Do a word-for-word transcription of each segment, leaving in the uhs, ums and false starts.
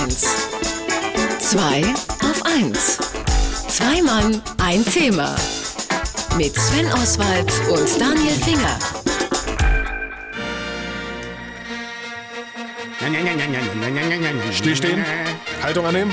eins. Zwei auf eins. Zwei Mann, ein Thema. Mit Sven Oswald und Daniel Finger. Steh stehen, Haltung annehmen.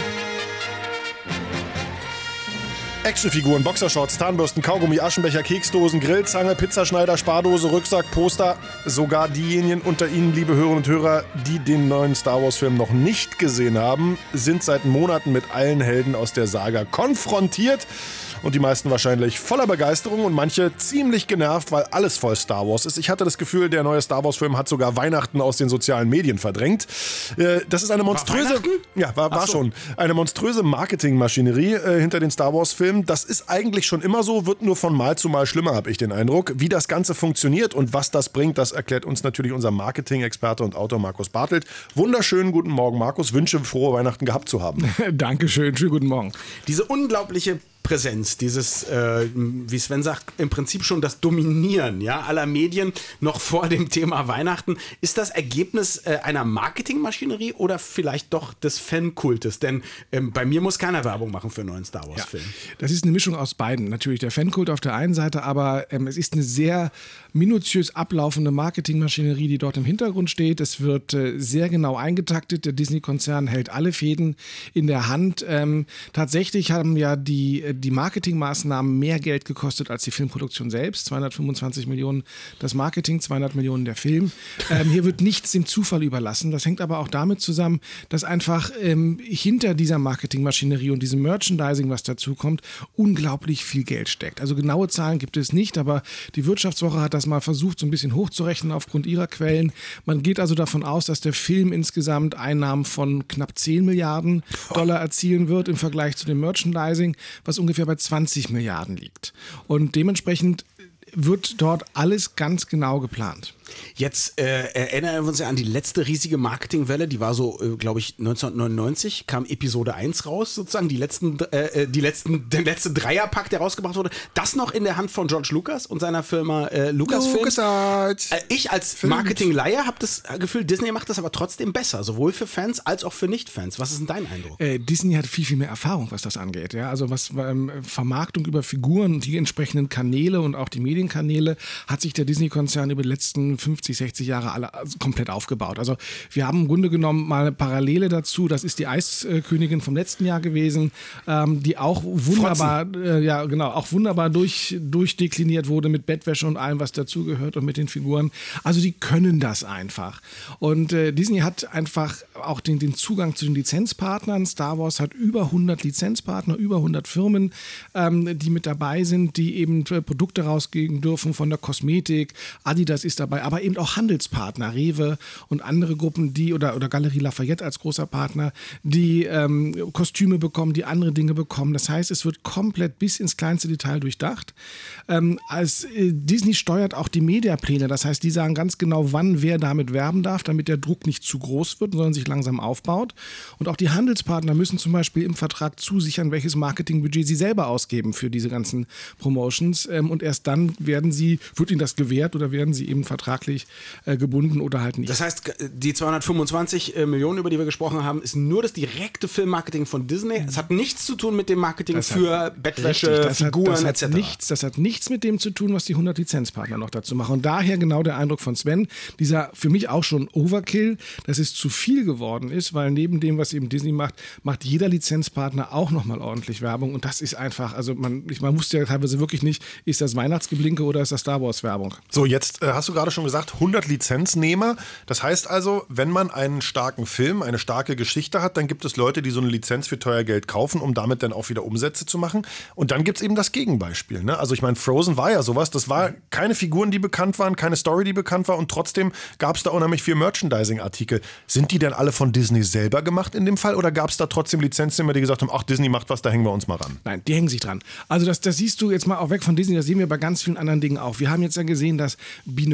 Actionfiguren, Boxershorts, Zahnbürsten, Kaugummi, Aschenbecher, Keksdosen, Grillzange, Pizzaschneider, Spardose, Rucksack, Poster. Sogar diejenigen unter Ihnen, liebe Hörerinnen und Hörer, die den neuen Star Wars-Film noch nicht gesehen haben, sind seit Monaten mit allen Helden aus der Saga konfrontiert. Und die meisten wahrscheinlich voller Begeisterung und manche ziemlich genervt, weil alles voll Star Wars ist. Ich hatte das Gefühl, der neue Star Wars-Film hat sogar Weihnachten aus den sozialen Medien verdrängt. Das ist eine monströse, ja, war, war so. schon, eine monströse Marketingmaschinerie äh, hinter den Star Wars-Filmen. Das ist eigentlich schon immer so, wird nur von Mal zu Mal schlimmer, habe ich den Eindruck. Wie das Ganze funktioniert und was das bringt, das erklärt uns natürlich unser Marketing-Experte und Autor Markus Bartelt. Wunderschönen guten Morgen, Markus. Wünsche frohe Weihnachten gehabt zu haben. Dankeschön, schönen guten Morgen. Diese unglaubliche Präsenz, dieses, äh, wie Sven sagt, im Prinzip schon das Dominieren, ja, aller Medien noch vor dem Thema Weihnachten. Ist das Ergebnis äh, einer Marketingmaschinerie oder vielleicht doch des Fankultes? Denn ähm, bei mir muss keiner Werbung machen für einen neuen Star Wars-Film. Ja, das ist eine Mischung aus beiden. Natürlich der Fankult auf der einen Seite, aber ähm, es ist eine sehr minutiös ablaufende Marketingmaschinerie, die dort im Hintergrund steht. Es wird äh, sehr genau eingetaktet. Der Disney-Konzern hält alle Fäden in der Hand. Ähm, tatsächlich haben ja die die Marketingmaßnahmen mehr Geld gekostet als die Filmproduktion selbst. zweihundertfünfundzwanzig Millionen das Marketing, zweihundert Millionen der Film. Ähm, hier wird nichts dem Zufall überlassen. Das hängt aber auch damit zusammen, dass einfach ähm, hinter dieser Marketingmaschinerie und diesem Merchandising, was dazu kommt, unglaublich viel Geld steckt. Also genaue Zahlen gibt es nicht, aber die Wirtschaftswoche hat das mal versucht, so ein bisschen hochzurechnen aufgrund ihrer Quellen. Man geht also davon aus, dass der Film insgesamt Einnahmen von knapp zehn Milliarden Dollar erzielen wird im Vergleich zu dem Merchandising, was ungefähr bei zwanzig Milliarden liegt. Und dementsprechend wird dort alles ganz genau geplant. Jetzt äh, erinnern wir uns ja an die letzte riesige Marketingwelle, die war so, äh, glaube ich, neunzehnhundertneunundneunzig, kam Episode eins raus, sozusagen, die letzten, äh, die letzten, der letzte Dreierpack, der rausgebracht wurde, das noch in der Hand von George Lucas und seiner Firma äh, Lucasfilm. LucasArts. Äh, ich als Marketing-Laie habe das Gefühl, Disney macht das aber trotzdem besser, sowohl für Fans als auch für Nicht-Fans. Was ist denn dein Eindruck? Äh, Disney hat viel, viel mehr Erfahrung, was das angeht. Ja? Also was ähm, Vermarktung über Figuren und die entsprechenden Kanäle und auch die Medienkanäle hat sich der Disney-Konzern über die letzten fünfzig, sechzig Jahre alle komplett aufgebaut. Also wir haben im Grunde genommen mal eine Parallele dazu. Das ist die Eiskönigin vom letzten Jahr gewesen, ähm, die auch wunderbar, äh, ja genau, auch wunderbar durch, durchdekliniert wurde mit Bettwäsche und allem, was dazugehört und mit den Figuren. Also die können das einfach. Und äh, Disney hat einfach auch den, den Zugang zu den Lizenzpartnern. Star Wars hat über hundert Lizenzpartner, über hundert Firmen, ähm, die mit dabei sind, die eben äh, Produkte rausgeben dürfen von der Kosmetik. Adidas ist dabei, aber eben auch Handelspartner, Rewe und andere Gruppen, die oder, oder Galerie Lafayette als großer Partner, die ähm, Kostüme bekommen, die andere Dinge bekommen. Das heißt, es wird komplett bis ins kleinste Detail durchdacht. Ähm, als äh, Disney steuert auch die Mediapläne. Das heißt, die sagen ganz genau, wann wer damit werben darf, damit der Druck nicht zu groß wird, sondern sich langsam aufbaut. Und auch die Handelspartner müssen zum Beispiel im Vertrag zusichern, welches Marketingbudget sie selber ausgeben für diese ganzen Promotions. Ähm, und erst dann werden sie, wird ihnen das gewährt oder werden sie eben vertraglich äh, gebunden oder halt nicht. Das heißt, die zweihundertfünfundzwanzig Millionen, über die wir gesprochen haben, ist nur das direkte Filmmarketing von Disney. Es hat nichts zu tun mit dem Marketing das für hat, Bettwäsche, richtig, das Figuren hat, das et cetera. Hat nichts, das hat nichts mit dem zu tun, was die hundert Lizenzpartner noch dazu machen. Und daher genau der Eindruck von Sven, dieser für mich auch schon Overkill, dass es zu viel geworden ist, weil neben dem, was eben Disney macht, macht jeder Lizenzpartner auch nochmal ordentlich Werbung. Und das ist einfach, also man, man wusste ja teilweise wirklich nicht, ist das Weihnachtsgeblinke oder ist das Star Wars Werbung? So, jetzt äh, hast du gerade schon gesagt, hundert Lizenznehmer. Das heißt also, wenn man einen starken Film, eine starke Geschichte hat, dann gibt es Leute, die so eine Lizenz für teuer Geld kaufen, um damit dann auch wieder Umsätze zu machen. Und dann gibt es eben das Gegenbeispiel. Ne? Also ich meine, Frozen war ja sowas. Das war keine Figuren, die bekannt waren, keine Story, die bekannt war. Und trotzdem gab es da unheimlich viel Merchandising-Artikel. Sind die denn alle von Disney selber gemacht in dem Fall? Oder gab es da trotzdem Lizenznehmer, die gesagt haben, ach, Disney macht was, da hängen wir uns mal ran? Nein, die hängen sich dran. Also das, das siehst du jetzt mal auch weg von Disney, das sehen wir bei ganz vielen anderen Dingen auch. Wir haben jetzt ja gesehen, dass Biene Maya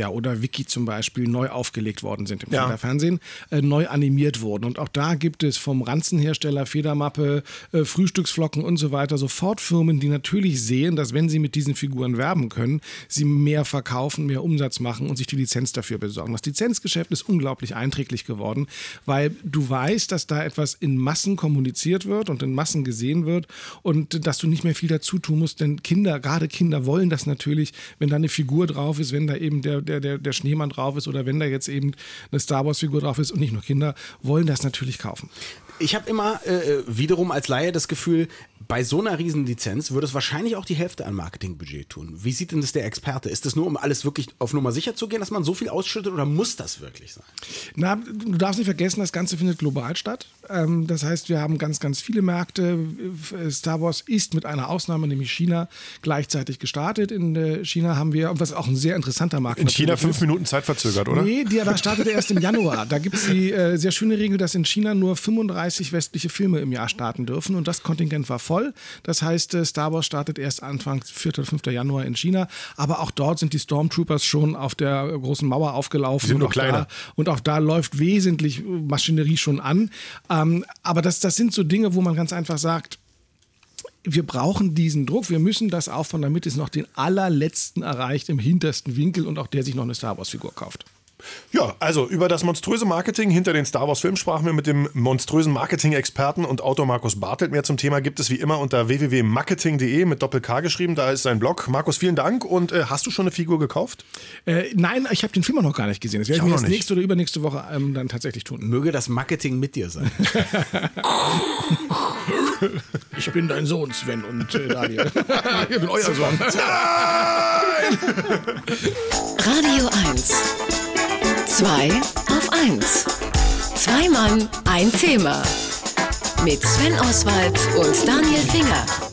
Maya oder Vicky zum Beispiel neu aufgelegt worden sind im Ja. Kinderfernsehen, äh, neu animiert wurden. Und auch da gibt es vom Ranzenhersteller, Federmappe, äh, Frühstücksflocken und so weiter sofort Firmen, die natürlich sehen, dass wenn sie mit diesen Figuren werben können, sie mehr verkaufen, mehr Umsatz machen und sich die Lizenz dafür besorgen. Das Lizenzgeschäft ist unglaublich einträglich geworden, weil du weißt, dass da etwas in Massen kommuniziert wird und in Massen gesehen wird und dass du nicht mehr viel dazu tun musst, denn Kinder, gerade Kinder wollen das natürlich, wenn da eine Figur drauf ist, wenn da eben der, der, der, der Schneemann drauf ist oder wenn da jetzt eben eine Star-Wars-Figur drauf ist und nicht nur Kinder, wollen das natürlich kaufen. Ich habe immer äh, wiederum als Laie das Gefühl, bei so einer Riesenlizenz würde es wahrscheinlich auch die Hälfte an Marketingbudget tun. Wie sieht denn das der Experte? Ist das nur, um alles wirklich auf Nummer sicher zu gehen, dass man so viel ausschüttet oder muss das wirklich sein? Na, du darfst nicht vergessen, das Ganze findet global statt. Ähm, das heißt, wir haben ganz, ganz viele Märkte. Star Wars ist mit einer Ausnahme, nämlich China, gleichzeitig gestartet. In äh, China haben wir, was auch ein sehr interessanter Markt ist. In China fünf Minuten Zeit verzögert, oder? Nee, die, da startet er erst im Januar. Da gibt es die äh, sehr schöne Regel, dass in China nur fünfunddreißig westliche Filme im Jahr starten dürfen und das Kontingent war voll. Das heißt, äh, Star Wars startet erst Anfang vierten oder fünften Januar in China, aber auch dort sind die Stormtroopers schon auf der großen Mauer aufgelaufen. Sind und nur auch kleiner. Da, und auch da läuft wesentlich Maschinerie schon an. Ähm, aber das, das sind so Dinge, wo man ganz einfach sagt, wir brauchen diesen Druck, wir müssen das aufbauen, damit es noch den allerletzten erreicht im hintersten Winkel und auch der sich noch eine Star Wars-Figur kauft. Ja, also über das monströse Marketing hinter den Star Wars Filmen sprachen wir mit dem monströsen Marketing-Experten und Autor Markus Bartelt. Mehr zum Thema gibt es wie immer unter w w w punkt marketing punkt d e mit Doppel-K geschrieben, da ist sein Blog. Markus, vielen Dank und äh, hast du schon eine Figur gekauft? Äh, nein, ich habe den Film auch noch gar nicht gesehen. Das werde ich, Ich mir auch noch jetzt nicht. nächste oder übernächste Woche ähm, dann tatsächlich tun. Möge das Marketing mit dir sein. Ich bin dein Sohn, Sven und äh, Daniel. Ich bin euer Sohn. Radio eins. Zwei auf eins. Zwei Mann, ein Thema. Mit Sven Oswald und Daniel Finger.